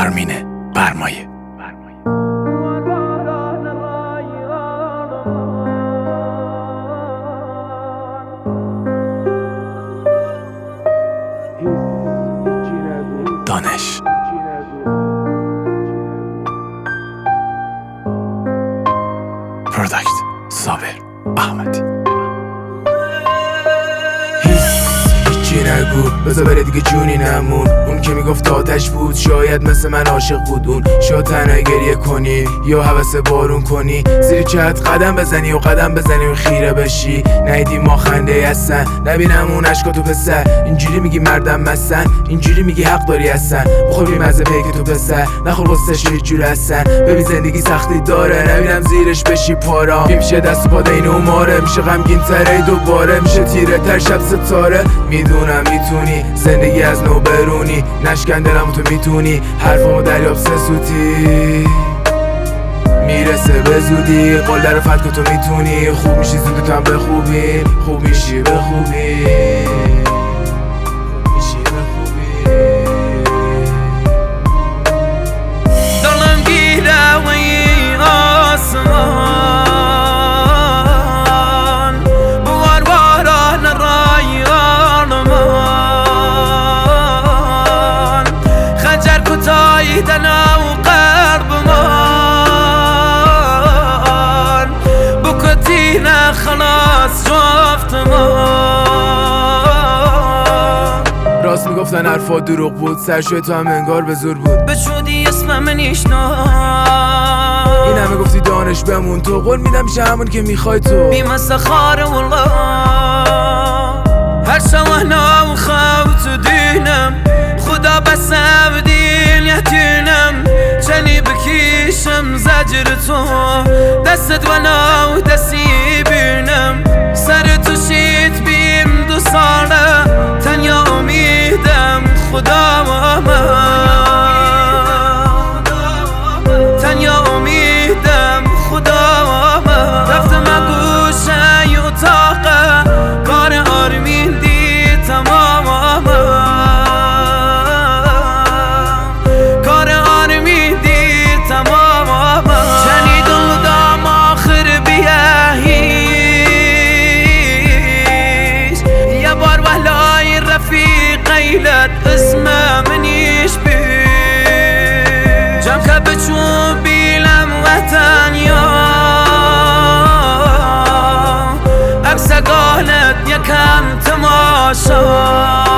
آرمین برمایه. دانش پروداکت صابر احمدی. هیچی نگو بذار بره دیگه جونی نمون. اون که میگفت آتش بود شاید مثل من عاشق بود. اون شاید تنهایی گریه کنی یا حوث بارون کنی، زیر چت قدم بزنی و قدم بزنی و خیره بشی. نیدی ما خنده هستن نبینم اون عشقا تو پسر. اینجوری میگی مردم مستن، اینجوری میگی حق داری هستن. بخور بی مزه پیک تو پسر، نخور قصه‌ش یه جور هستن. ببین زندگی سختی داره نبینم زیرش بشی پارا. میشه دست و پا دین و ماره، میشه غمگین تره دوباره، میشه تیره تر شب ستاره. میدونم میتونی زندگی از نو برونی، نشکن دلمو تو میتونی حرفامو دریاب سه سوتی. میرسه به زودی قول در فتکو تو میتونی. خوب میشی زودی تو هم به خوبی، خوب میشی به خوبی. دلم گیره و این آسمان بوار باران رای آلمان. خنجر کتایی دنا و قرب من بکتینه خلاص جفت من. راست میگفتن حرفا دروغ بود، سرشوی تو هم انگار به زور بود. بشودی اسمم نیشنا این همه گفتی دانش بمون تو، قول میدم میشه همون که میخوای تو. بیمسه خاره والله هر شوهنا و خوت دینم خدا بسم دین یتینم. چنی بکیشم زجر تو دستت ونا و دستی بینم. سر تو شیت بیم 2 ساله تنیا امیدم خدا و من. تنیا امیدم خدا و من. رفتم گوشه ی اتاقه کار آرمین دی تمام کار آرمین دی تمام. چنی دل دام آخر بیه هیچ یه بار وحلای رفیق قیلت اسم منیش بی جم که بچون بیلم وطن یا عکس قالت یکم تماشا.